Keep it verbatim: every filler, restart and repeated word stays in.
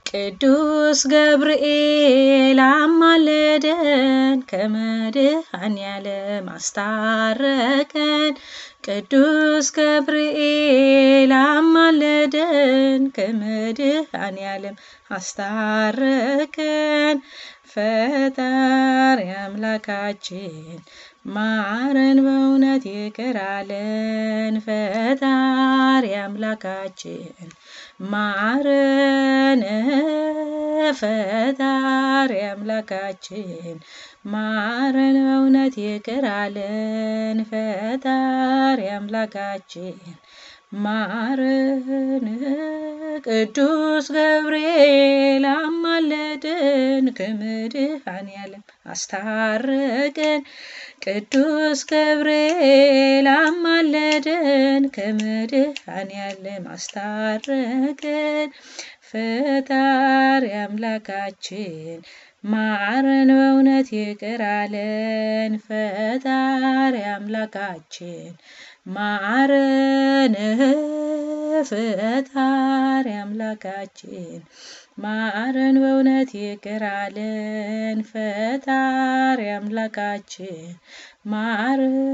ቅዱስ ገብርኤል አማለደን ከመድኃኔዓለም አስታረቀን። ቅዱስ ገብርኤል አማለደን ከመድኃኔዓለም አስታረቀን። ፈጣሪ አምላካችን ማረን በእውነት ይቅር አለን። ፈጣሪ አምላካችን ማረን። ፈጣሪ አምላካችን ማረን በእውነት ይቅር አለን። ፈጣሪ አምላካችን ማረን። ቅዱስ ገብርኤል አማለደን ከመድኃኔዓለም አስታረቀን። ቅዱስ ገብርኤል አማለደን ከመድኃኔዓለም አስታረቀን። ፈጣሪ አምላካችን ማረን በእውነት ይቅር አለን። ፈጣሪ አምላካችን ማረን። ፈጣሪ አምላካችን ማረን በእውነት ይቅር አለን። ፈጣሪ አምላካችን ማረን።